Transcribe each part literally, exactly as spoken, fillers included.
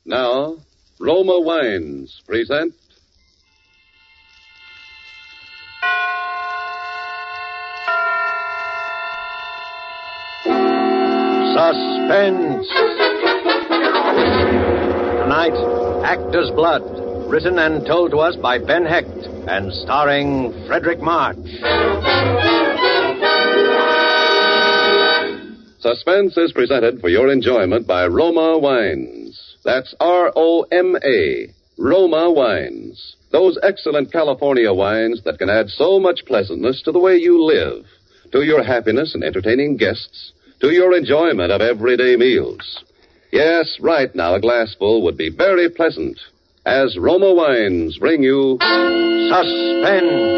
Now, Roma Wines present Suspense. Tonight, Actor's Blood, written and told to us by Ben Hecht, and starring Frederick March. Suspense is presented for your enjoyment by Roma Wines. That's R O M A, Roma Wines. Those excellent California wines that can add so much pleasantness to the way you live, to your happiness in entertaining guests, to your enjoyment of everyday meals. Yes, right now a glassful would be very pleasant, as Roma Wines bring you Suspense.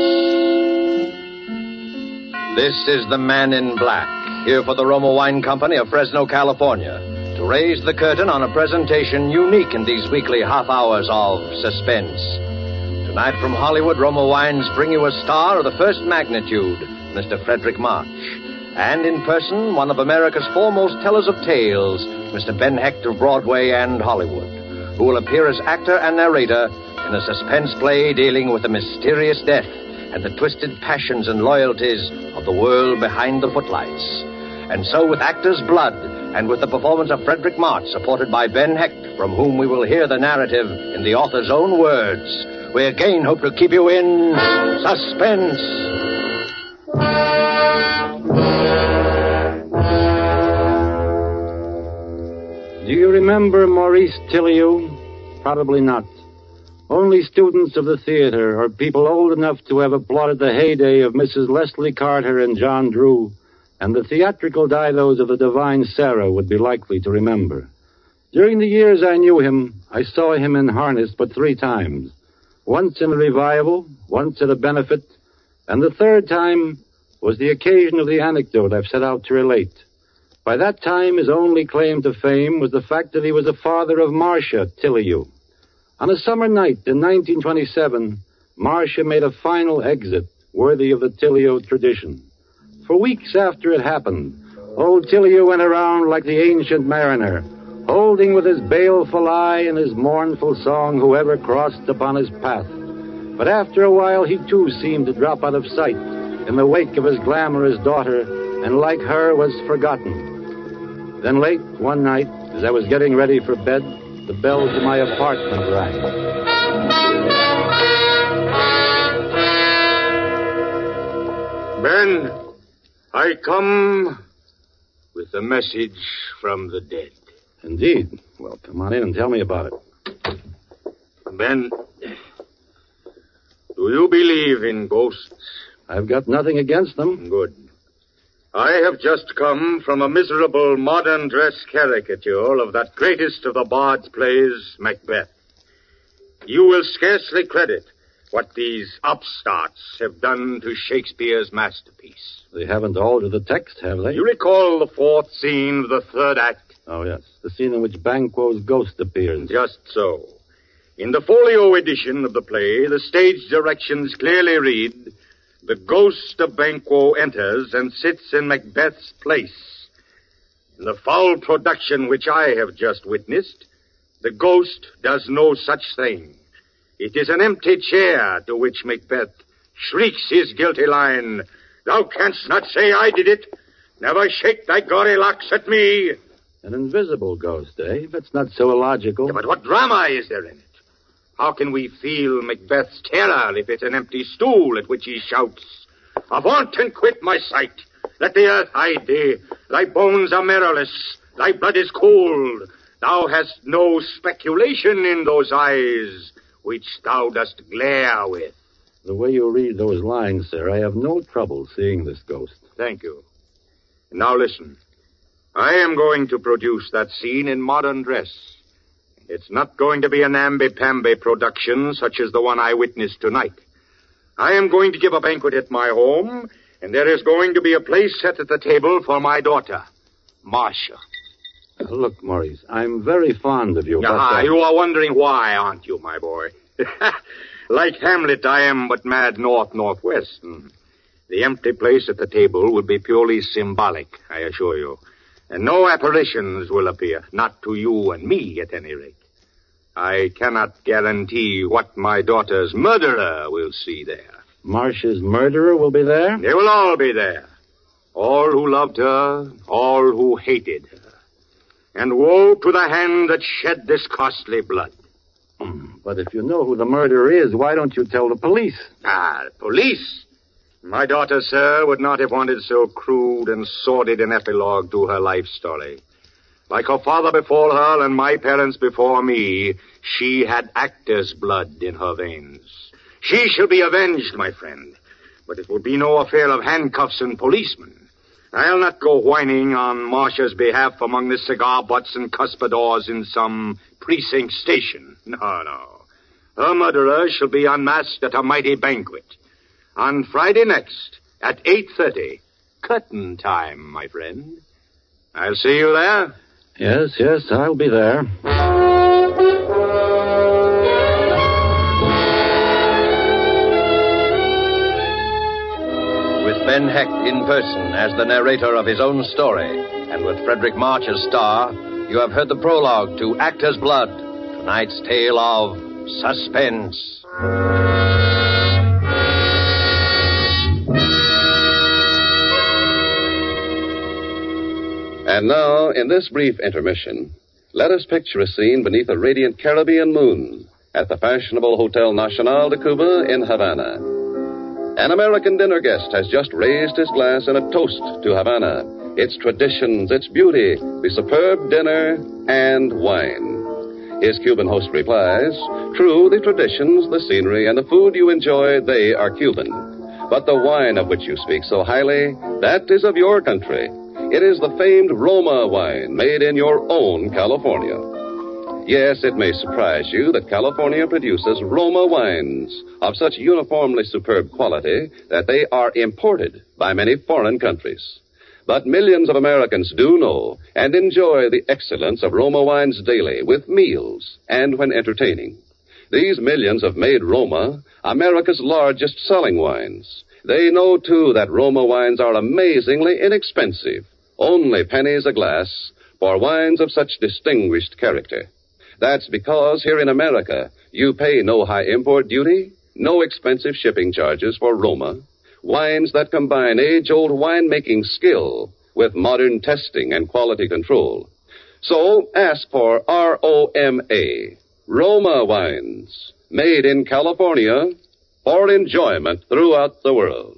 This is the Man in Black, here for the Roma Wine Company of Fresno, California, to raise the curtain on a presentation unique in these weekly half hours of suspense. Tonight from Hollywood, Roma Wines bring you a star of the first magnitude, Mister Frederick March. And in person, one of America's foremost tellers of tales, Mister Ben Hecht of Broadway and Hollywood, who will appear as actor and narrator in a suspense play dealing with the mysterious death and the twisted passions and loyalties of the world behind the footlights. And so with Actor's Blood, and with the performance of Frederick March, supported by Ben Hecht, from whom we will hear the narrative in the author's own words, we again hope to keep you in suspense. Do you remember Maurice Tilliou? Probably not. Only students of the theater or people old enough to have applauded the heyday of Missus Leslie Carter and John Drew and the theatrical didos of the Divine Sarah would be likely to remember. During the years I knew him, I saw him in harness but three times. Once in a revival, once at a benefit, and the third time was the occasion of the anecdote I've set out to relate. By that time, his only claim to fame was the fact that he was the father of Marcia Tilliou. On a summer night in nineteen twenty-seven, Marcia made a final exit worthy of the Tilliou tradition. For weeks after it happened, old Tilliou went around like the ancient mariner, holding with his baleful eye and his mournful song whoever crossed upon his path. But after a while, he too seemed to drop out of sight in the wake of his glamorous daughter, and like her was forgotten. Then late one night, as I was getting ready for bed, the bell to my apartment rang. Ben, I come with a message from the dead. Indeed. Well, come on in and tell me about it. Ben, do you believe in ghosts? I've got nothing against them. Good. I have just come from a miserable modern dress caricature of that greatest of the Bard's plays, Macbeth. You will scarcely credit what these upstarts have done to Shakespeare's masterpiece. They haven't altered the text, have they? You recall the fourth scene of the third act? Oh, yes. The scene in which Banquo's ghost appears. Just so. In the folio edition of the play, the stage directions clearly read, "The ghost of Banquo enters and sits in Macbeth's place." In the foul production which I have just witnessed, the ghost does no such thing. It is an empty chair to which Macbeth shrieks his guilty line, "Thou canst not say I did it. Never shake thy gory locks at me." An invisible ghost, eh? That's not so illogical. Yeah, but what drama is there in it? How can we feel Macbeth's terror if it's an empty stool at which he shouts, "Avaunt and quit my sight! Let the earth hide thee! Thy bones are marrowless, thy blood is cold. Thou hast no speculation in those eyes which thou dost glare with." The way you read those lines, sir, I have no trouble seeing this ghost. Thank you. Now listen. I am going to produce that scene in modern dress. It's not going to be a namby-pamby production such as the one I witnessed tonight. I am going to give a banquet at my home, and there is going to be a place set at the table for my daughter, Marcia. Uh, look, Maurice, I'm very fond of you. Ah, but, uh... you are wondering why, aren't you, my boy? Like Hamlet, I am but mad north-northwest. Hmm. The empty place at the table will be purely symbolic, I assure you. And no apparitions will appear, not to you and me, at any rate. I cannot guarantee what my daughter's murderer will see there. Marcia's murderer will be there? They will all be there. All who loved her, all who hated her. And woe to the hand that shed this costly blood. But if you know who the murderer is, why don't you tell the police? Ah, the police? My daughter, sir, would not have wanted so crude and sordid an epilogue to her life story. Like her father before her and my parents before me, she had actor's blood in her veins. She shall be avenged, my friend. But it will be no affair of handcuffs and policemen. I'll not go whining on Marcia's behalf among the cigar butts and cuspidors in some precinct station. No, no. Her murderer shall be unmasked at a mighty banquet. On Friday next, at eight thirty. Curtain time, my friend. I'll see you there. Yes, yes, I'll be there. With Ben Hecht in person as the narrator of his own story, and with Frederick March as star, you have heard the prologue to Actor's Blood, tonight's tale of suspense. And now, in this brief intermission, let us picture a scene beneath a radiant Caribbean moon at the fashionable Hotel Nacional de Cuba in Havana. An American dinner guest has just raised his glass in a toast to Havana, its traditions, its beauty, the superb dinner, and wine. His Cuban host replies, true, the traditions, the scenery, and the food you enjoy, they are Cuban. But the wine of which you speak so highly, that is of your country. It is the famed Roma wine made in your own California. Yes, it may surprise you that California produces Roma wines of such uniformly superb quality that they are imported by many foreign countries. But millions of Americans do know and enjoy the excellence of Roma wines daily with meals and when entertaining. These millions have made Roma America's largest selling wines. They know, too, that Roma wines are amazingly inexpensive, only pennies a glass, for wines of such distinguished character. That's because here in America, you pay no high import duty, no expensive shipping charges for Roma, wines that combine age-old winemaking skill with modern testing and quality control. So ask for R O M A, Roma wines, made in California for enjoyment throughout the world.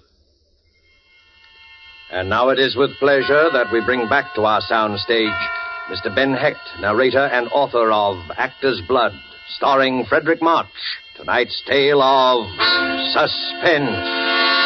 And now it is with pleasure that we bring back to our sound stage Mister Ben Hecht, narrator and author of Actor's Blood, starring Frederick March, tonight's tale of suspense.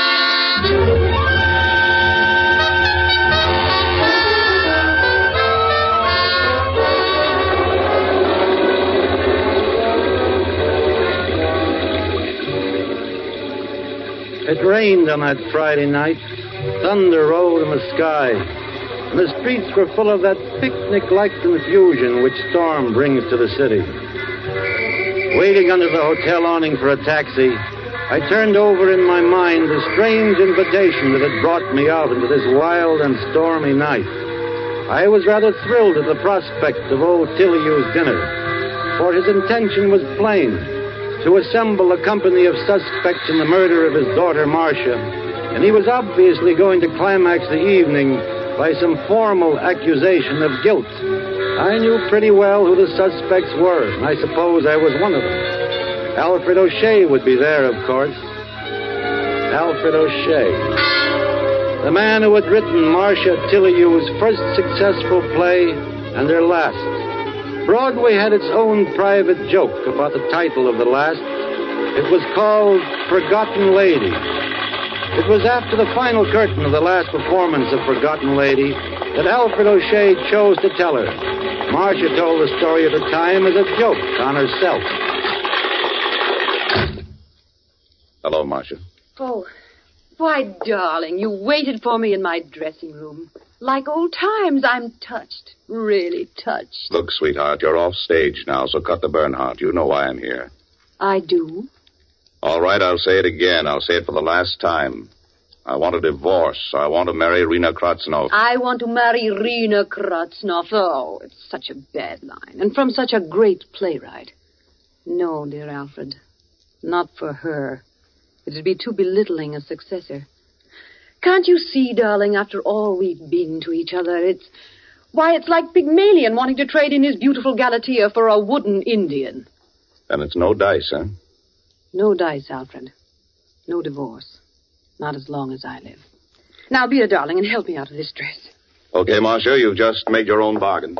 It rained on that Friday night. Thunder rolled in the sky. And the streets were full of that picnic-like confusion which storm brings to the city. Waiting under the hotel awning for a taxi, I turned over in my mind the strange invitation that had brought me out into this wild and stormy night. I was rather thrilled at the prospect of old Tiliou's dinner, for his intention was plain, to assemble a company of suspects in the murder of his daughter Marcia, and he was obviously going to climax the evening by some formal accusation of guilt. I knew pretty well who the suspects were, and I suppose I was one of them. Alfred O'Shea would be there, of course. Alfred O'Shea. The man who had written Marcia Tiliou's first successful play and their last. Broadway had its own private joke about the title of the last. It was called Forgotten Lady. It was after the final curtain of the last performance of Forgotten Lady that Alfred O'Shea chose to tell her. Marcia told the story at the time as a joke on herself. Hello, Marcia. Oh, why, darling, you waited for me in my dressing room. Like old times, I'm touched, really touched. Look, sweetheart, you're off stage now, so cut the Bernhardt. You know why I'm here. I do? All right, I'll say it again. I'll say it for the last time. I want a divorce. I want to marry Rena Kratznoff. I want to marry Rena Kratznoff. Oh, it's such a bad line. And from such a great playwright. No, dear Alfred. Not for her. It'd be too belittling a successor. Can't you see, darling, after all we've been to each other, it's... Why, it's like Pygmalion wanting to trade in his beautiful Galatea for a wooden Indian. And it's no dice, huh? No dice, Alfred. No divorce. Not as long as I live. Now, be a darling and help me out of this dress. Okay, Marcia, you've just made your own bargain.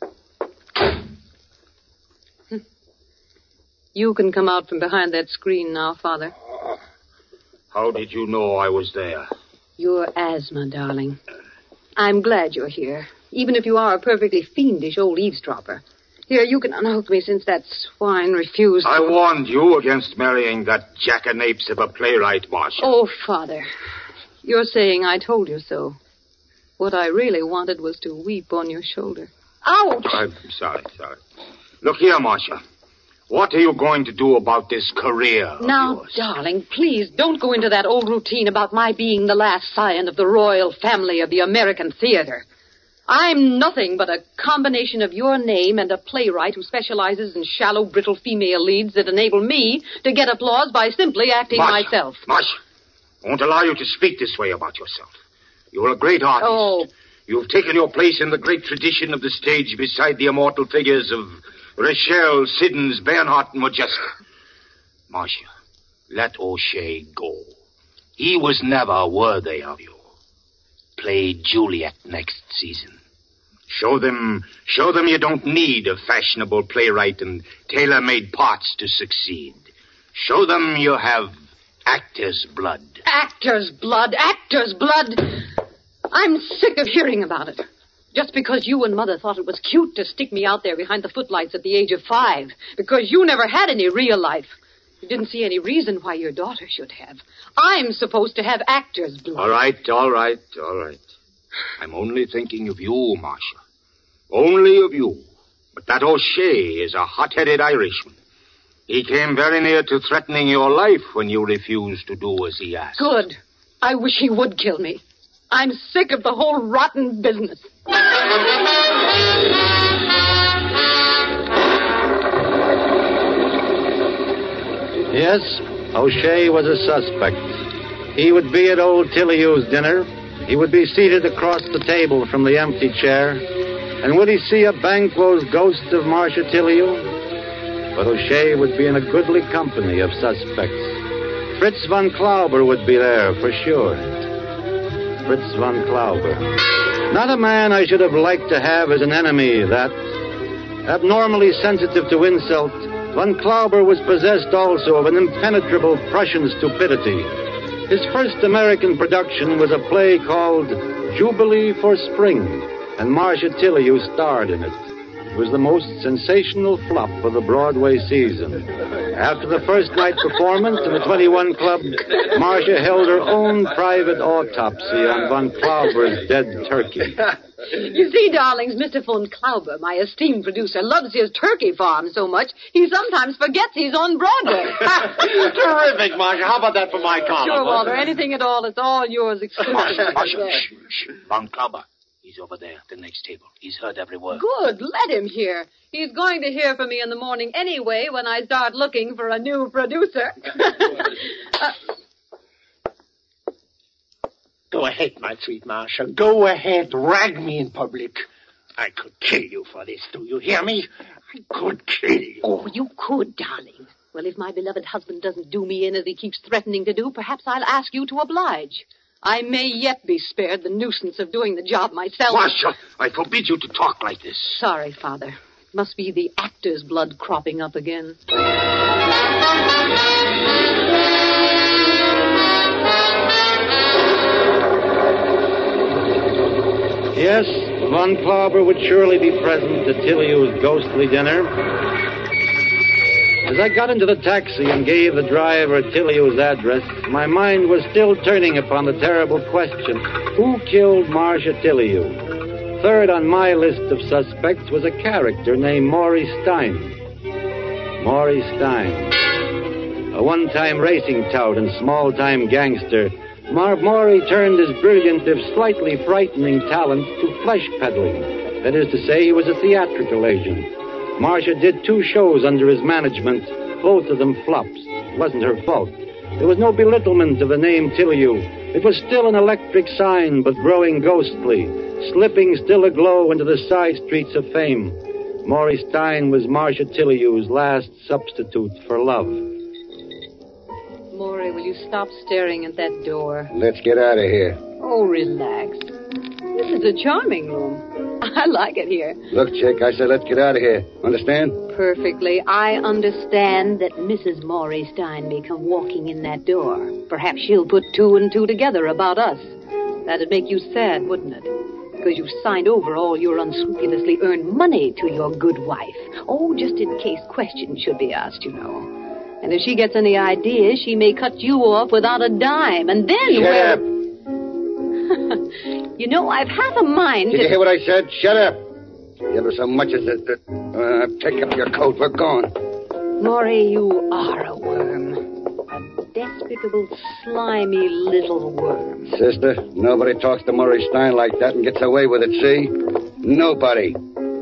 You can come out from behind that screen now, Father. Uh, how did you know I was there? Your asthma, darling. I'm glad you're here, even if you are a perfectly fiendish old eavesdropper. Here, you can unhook me since that swine refused. I warned you against marrying that jackanapes of a playwright, Marcia. Oh, Father, you're saying I told you so. What I really wanted was to weep on your shoulder. Ouch! I'm sorry, sorry. Look here, Marcia. What are you going to do about this career of Now, yours? darling, please don't go into that old routine about my being the last scion of the royal family of the American theater. I'm nothing but a combination of your name and a playwright who specializes in shallow, brittle female leads that enable me to get applause by simply acting Marcia, myself. Marcia, I won't allow you to speak this way about yourself. You're a great artist. Oh. You've taken your place in the great tradition of the stage beside the immortal figures of Rachel, Siddons, Bernhardt, and Modjeska. Marcia, let O'Shea go. He was never worthy of you. Play Juliet next season. Show them, show them you don't need a fashionable playwright and tailor-made parts to succeed. Show them you have actor's blood. Actor's blood, actor's blood. I'm sick of hearing about it. Just because you and Mother thought it was cute to stick me out there behind the footlights at the age of five. Because you never had any real life. You didn't see any reason why your daughter should have. I'm supposed to have actor's blood. All right, all right, all right. I'm only thinking of you, Marcia. Only of you. But that O'Shea is a hot-headed Irishman. He came very near to threatening your life when you refused to do as he asked. Good. I wish he would kill me. I'm sick of the whole rotten business. Yes, O'Shea was a suspect. He would be at old Tilleyou's dinner. He would be seated across the table from the empty chair. And would he see a Banquo's ghost of Marcia Tilleyou? But O'Shea would be in a goodly company of suspects. Fritz von Klauber would be there, for sure. Fritz von Klauber. Not a man I should have liked to have as an enemy, that. Abnormally sensitive to insult, von Klauber was possessed also of an impenetrable Prussian stupidity. His first American production was a play called Jubilee for Spring, and Marcia Tilleyou starred in it. It was the most sensational flop of the Broadway season. After the first night performance in the twenty-one Club, Marcia held her own private autopsy on von Klauber's dead turkey. You see, darlings, Mister von Klauber, my esteemed producer, loves his turkey farm so much, he sometimes forgets he's on Broadway. Terrific, Marcia. How about that for my column? Sure, Walter. Anything at all. It's all yours exclusively. Marcia, Marcia, shh, shh. Von Klauber. He's over there at the next table. He's heard every word. Good. Let him hear. He's going to hear from me in the morning anyway when I start looking for a new producer. uh, Go ahead, my sweet Marcia. Go ahead. Rag me in public. I could kill you for this. Do you hear me? I could kill you. Oh, you could, darling. Well, if my beloved husband doesn't do me in as he keeps threatening to do, perhaps I'll ask you to oblige. I may yet be spared the nuisance of doing the job myself. Marcia, I forbid you to talk like this. Sorry, Father. Must be the actor's blood cropping up again. Yes, von Klauber would surely be present at Tilleyou's ghostly dinner. As I got into the taxi and gave the driver Tilleyou's address, my mind was still turning upon the terrible question, who killed Marcia Tilleyou? Third on my list of suspects was a character named Maury Stein. Maury Stein. A one-time racing tout and small-time gangster, Mar- Maury turned his brilliant, if slightly frightening talent to flesh peddling. That is to say, he was a theatrical agent. Marcia did two shows under his management, both of them flops. It wasn't her fault. There was no belittlement of the name Tillyu. It was still an electric sign, but growing ghostly, slipping still aglow into the side streets of fame. Maury Stein was Marcia Tillyu's last substitute for love. Maury, will you stop staring at that door? Let's get out of here. Oh, relax. This is a charming room. I like it here. Look, Chick, I said let's get out of here. Understand? Perfectly. I understand that Missus Maury Stein may come walking in that door. Perhaps she'll put two and two together about us. That'd make you sad, wouldn't it? Because you've signed over all your unscrupulously earned money to your good wife. Oh, just in case questions should be asked, you know. And if she gets any ideas, she may cut you off without a dime. And then... Shut well... up. You know, I've half a mind Did to... you hear what I said? Shut up. You ever so much as a... Uh, take up your coat. We're gone. Maury, you are a worm. A despicable, slimy little worm. Sister, nobody talks to Maury Stein like that and gets away with it, see? Nobody.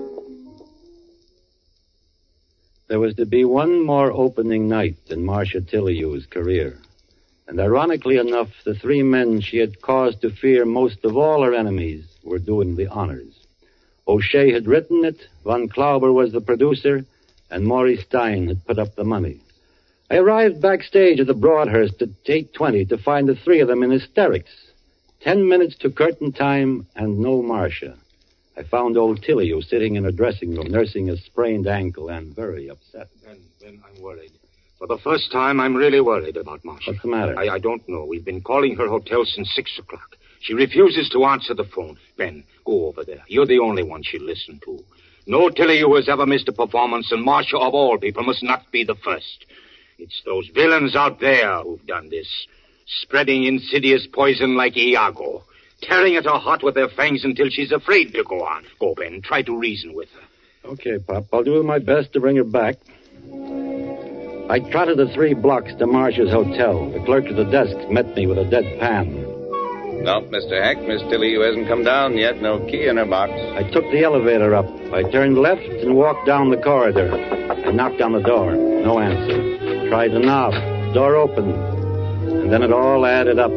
There was to be one more opening night in Marcia Tillyu's career. And ironically enough, the three men she had cause to fear most of all her enemies were doing the honors. O'Shea had written it, Von Klauber was the producer, and Maury Stein had put up the money. I arrived backstage at the Broadhurst at eight twenty to find the three of them in hysterics. Ten minutes to curtain time and no Marcia. I found old Tillyu sitting in her dressing room, nursing a sprained ankle and very upset. Then, then I'm worried. For the first time, I'm really worried about Marcia. What's the matter? I, I don't know. We've been calling her hotel since six o'clock. She refuses to answer the phone. Ben, go over there. You're the only one she'll listen to. No Tillyu has ever missed a performance, and Marcia, of all people, must not be the first. It's those villains out there who've done this, spreading insidious poison like Iago, tearing at her heart with their fangs until she's afraid to go on. Go, Ben, try to reason with her. Okay, Pop. I'll do my best to bring her back. I trotted the three blocks to Marcia's hotel. The clerk at the desk met me with a dead pan. No, Mister Heck, Miss Tillyu hasn't come down yet. No key in her box. I took the elevator up. I turned left and walked down the corridor. I knocked on the door. No answer. Tried the knob. Door opened. And then it all added up.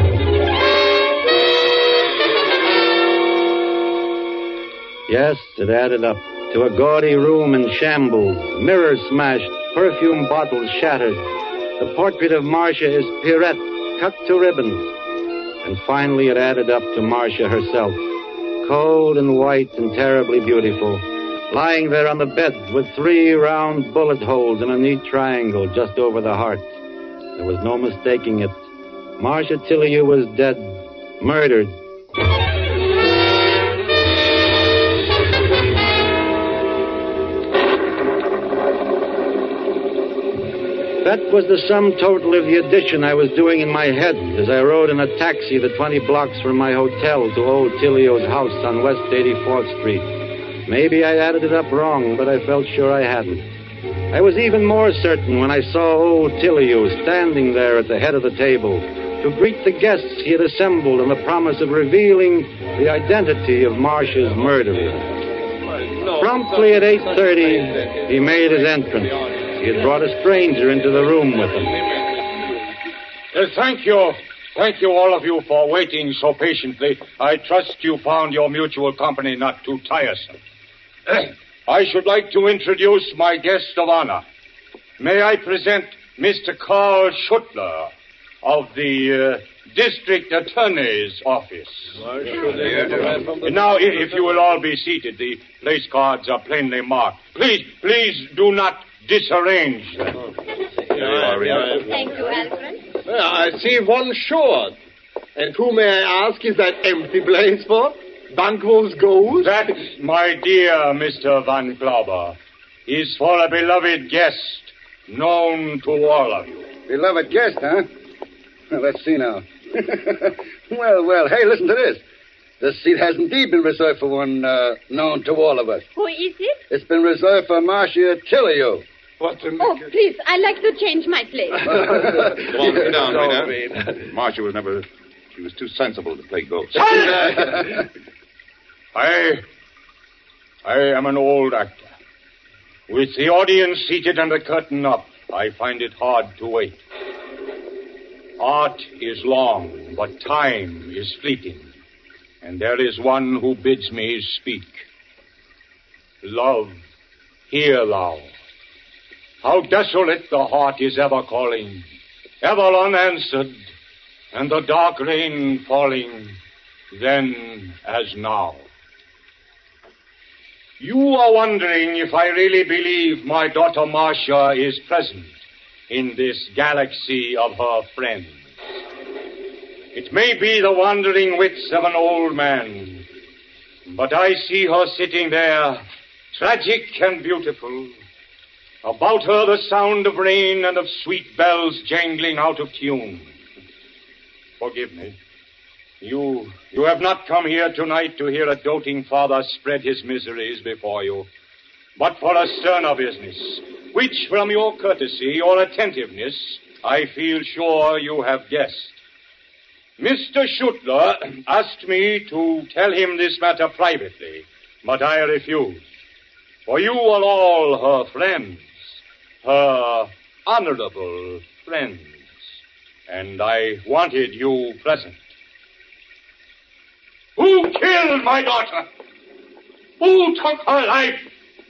Yes, it added up. To a gaudy room in shambles, mirrors smashed, perfume bottles shattered. The portrait of Marcia is Pierrette, cut to ribbons. And finally it added up to Marcia herself, cold and white and terribly beautiful, lying there on the bed with three round bullet holes in a neat triangle just over the heart. There was no mistaking it. Marcia Tillyu was dead, murdered. That was the sum total of the addition I was doing in my head as I rode in a taxi the twenty blocks from my hotel to old Tillio's house on West eighty-fourth Street. Maybe I added it up wrong, but I felt sure I hadn't. I was even more certain when I saw old Tillio standing there at the head of the table to greet the guests he had assembled on the promise of revealing the identity of Marcia's murderer. Promptly at eight thirty, he made his entrance. He had brought a stranger into the room with him. Uh, thank you. Thank you, all of you, for waiting so patiently. I trust you found your mutual company not too tiresome. I should like to introduce my guest of honor. May I present Mister Carl Schuttler of the uh, District Attorney's Office. Now, if you will all be seated, the place cards are plainly marked. Please, please do not disarrange them. Thank you, Alfred. Well, I see one short. And who, may I ask, is that empty place for? Banquo's gold? That, my dear Mister Von Klauber, is for a beloved guest known to all of you. Beloved guest, huh? Well, let's see now. well, well, hey, listen to this. The seat has indeed been reserved for one uh, known to all of us. Who is it? It's been reserved for Marcia Tillyu. What the... Oh, please, I'd like to change my place. Come on, sit down, Rena. Marcia was never... She was too sensible to play ghost. I... I am an old actor. With the audience seated and the curtain up, I find it hard to wait. Art is long, but time is fleeting, and there is one who bids me speak. Love, hear thou. How desolate the heart is ever calling, ever unanswered, and the dark rain falling, then as now. You are wondering if I really believe my daughter Marcia is present in this galaxy of her friends. It may be the wandering wits of an old man, but I see her sitting there, tragic and beautiful. About her the sound of rain and of sweet bells jangling out of tune. Forgive me. You, you have not come here tonight to hear a doting father spread his miseries before you, but for a sterner business, which from your courtesy or attentiveness, I feel sure you have guessed. Mister Schuttler asked me to tell him this matter privately, but I refused. For you are all her friends, her honorable friends, and I wanted you present. Who killed my daughter? Who took her life?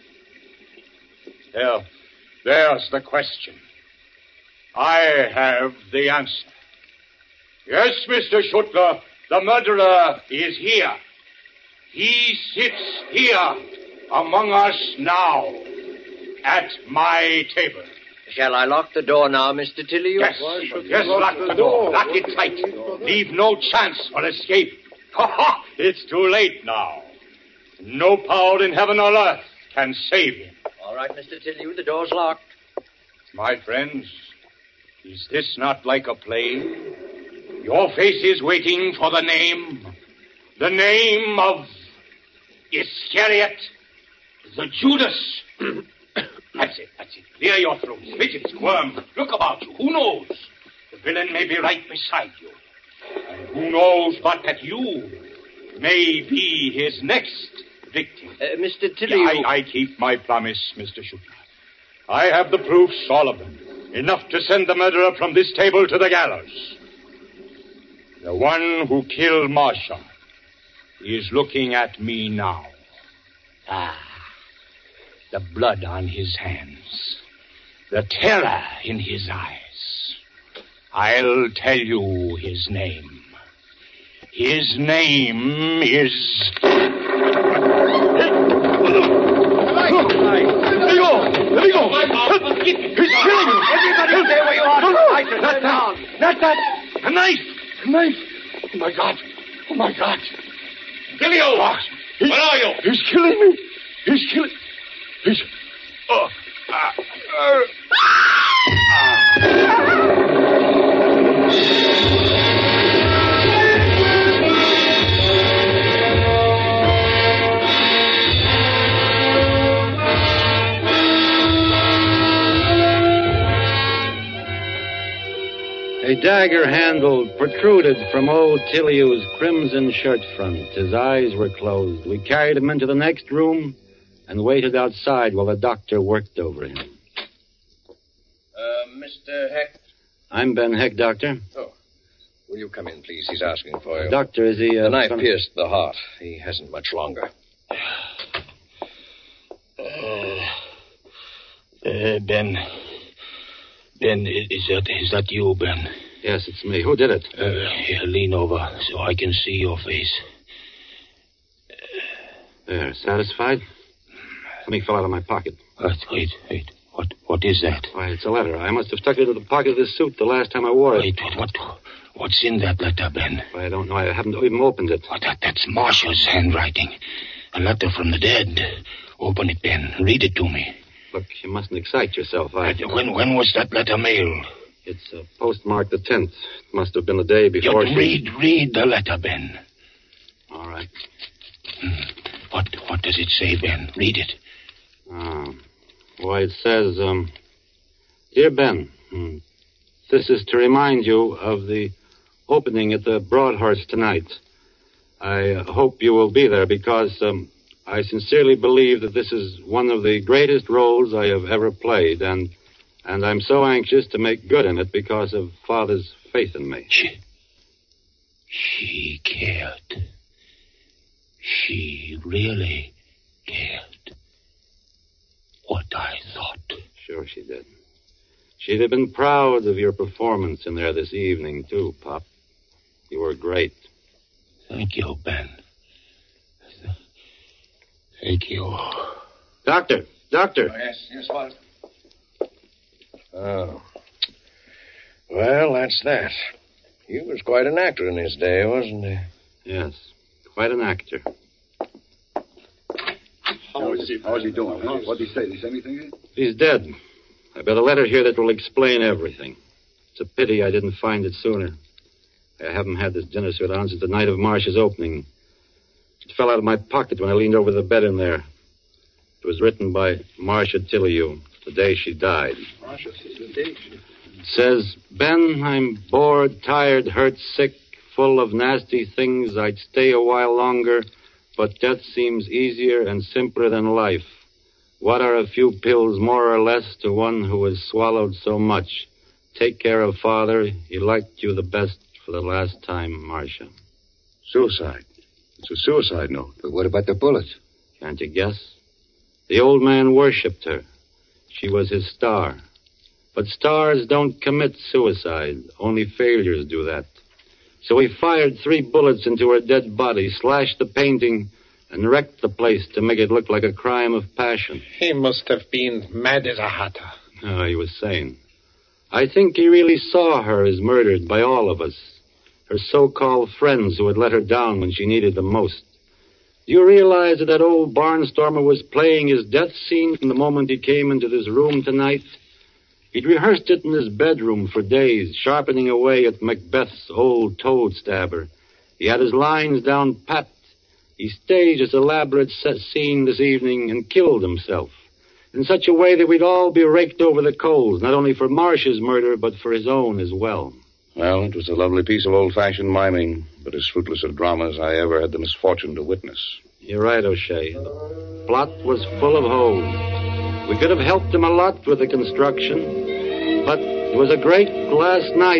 There, there's the question. I have the answer. Yes, Mister Schuttler, the murderer is here. He sits here among us now at my table. Shall I lock the door now, Mister Tilley? Yes, yes, lock the door. Lock it tight. Leave no chance for escape. Ha ha! It's too late now. No power in heaven or earth can save him. All right, Mister Tilley, the door's locked. My friends, is this not like a play? Your face is waiting for the name. The name of Iscariot, the Judas. That's it, that's it. Clear your throat. Spit it, squirm. Look about you. Who knows? The villain may be right beside you. And who knows but that you may be his next victim. Uh, Mister Tilley... Yeah, I, I keep my promise, Mister Schuttler. I have the proofs, all of them. Enough to send the murderer from this table to the gallows. The one who killed Marcia is looking at me now. Ah, the blood on his hands. The terror in his eyes. I'll tell you his name. His name is... Let me go! Let me go! He's killing me! Everybody stay where you are! Not that! Not that! A knife! A knife! Oh, my God! Oh, my God! Delio! Where are you? He's killing me! He's killing... He's... Oh... Uh, uh, A dagger handle protruded from old Tiliu's crimson shirt front. His eyes were closed. We carried him into the next room and waited outside while the doctor worked over him. Uh, Mister Heck? I'm Ben Heck, Doctor. Oh. Will you come in, please? He's asking for you. Doctor, is he... Uh, the knife some... pierced the heart. He hasn't much longer. Uh, uh, Ben... Ben, is that is that you, Ben? Yes, it's me. Who did it? Uh, here, lean over so I can see your face. There, satisfied? Something fell out of my pocket. Wait, wait, wait. What, what is that? Why, it's a letter. I must have stuck it into the pocket of this suit the last time I wore it. Wait, wait, what, what's in that letter, Ben? Why, I don't know. I haven't even opened it. Oh, that, that's Marcia's handwriting. A letter from the dead. Open it, Ben. Read it to me. Look, you mustn't excite yourself. I... When when was that letter mailed? It's uh, postmarked the tenth. It must have been the day before you she... Read, read the letter, Ben. All right. Hmm. What what does it say, Ben? Read it. Uh, why, it says, um... Dear Ben, hmm, this is to remind you of the opening at the Broadhurst tonight. I uh, hope you will be there because um, I sincerely believe that this is one of the greatest roles I have ever played, and and I'm so anxious to make good in it because of Father's faith in me. She, she cared. She really cared. What I thought. Sure she did. She'd have been proud of your performance in there this evening, too, Pop. You were great. Thank you, Ben. Thank you. Doctor, doctor. Oh, yes, yes, what? Oh. Well, that's that. He was quite an actor in his day, wasn't he? Yes, quite an actor. How is he, how is he doing? Huh? What did he say? Did he say anything? He's dead. I've got a letter here that will explain everything. It's a pity I didn't find it sooner. I haven't had this dinner suit on since the night of Marcia's opening. It fell out of my pocket when I leaned over the bed in there. It was written by Marcia Tilleyou, the day she died. Marcia, the day she... It says, Ben, I'm bored, tired, hurt, sick, full of nasty things. I'd stay a while longer, but death seems easier and simpler than life. What are a few pills more or less to one who has swallowed so much? Take care of Father. He liked you the best for the last time, Marcia. Suicide. It's a suicide note. But what about the bullets? Can't you guess? The old man worshipped her. She was his star. But stars don't commit suicide. Only failures do that. So he fired three bullets into her dead body, slashed the painting, and wrecked the place to make it look like a crime of passion. He must have been mad as a hatter. Oh, he was sane. I think he really saw her as murdered by all of us, her so-called friends who had let her down when she needed them most. Do you realize that that old barnstormer was playing his death scene from the moment he came into this room tonight? He'd rehearsed it in his bedroom for days, sharpening away at Macbeth's old toad stabber. He had his lines down pat. He staged his elaborate scene this evening and killed himself in such a way that we'd all be raked over the coals, not only for Marcia's murder, but for his own as well. Well, it was a lovely piece of old-fashioned miming, but as fruitless a drama as I ever had the misfortune to witness. You're right, O'Shea. The plot was full of holes. We could have helped him a lot with the construction, but it was a great last night.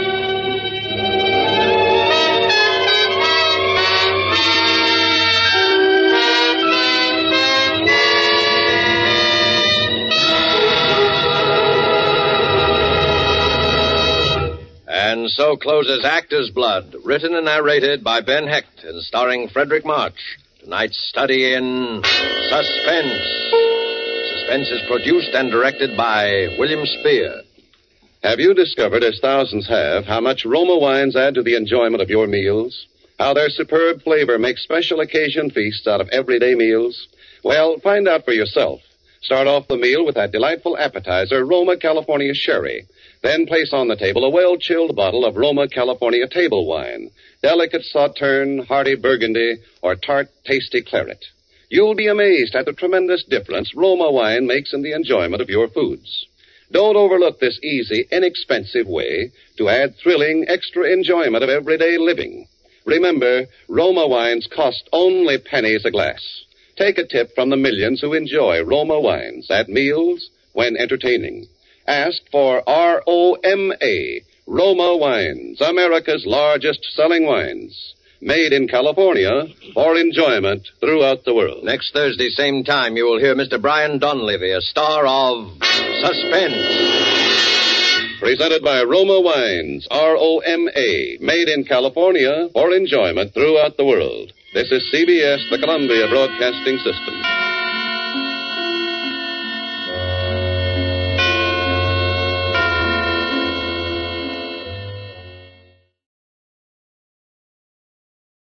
And so closes Actor's Blood, written and narrated by Ben Hecht and starring Frederick March. Tonight's study in Suspense. Suspense is produced and directed by William Spear. Have you discovered, as thousands have, how much Roma wines add to the enjoyment of your meals? How their superb flavor makes special occasion feasts out of everyday meals? Well, find out for yourself. Start off the meal with that delightful appetizer, Roma California Sherry. Then place on the table a well-chilled bottle of Roma California table wine, delicate Sauterne, hearty Burgundy, or tart, tasty claret. You'll be amazed at the tremendous difference Roma wine makes in the enjoyment of your foods. Don't overlook this easy, inexpensive way to add thrilling, extra enjoyment of everyday living. Remember, Roma wines cost only pennies a glass. Take a tip from the millions who enjoy Roma wines at meals when entertaining. Ask for R O M A, Roma Wines, America's largest selling wines. Made in California for enjoyment throughout the world. Next Thursday, same time, you will hear Mister Brian Donlevy, a star of Suspense. Presented by Roma Wines, R O M A, made in California for enjoyment throughout the world. This is C B S, the Columbia Broadcasting System.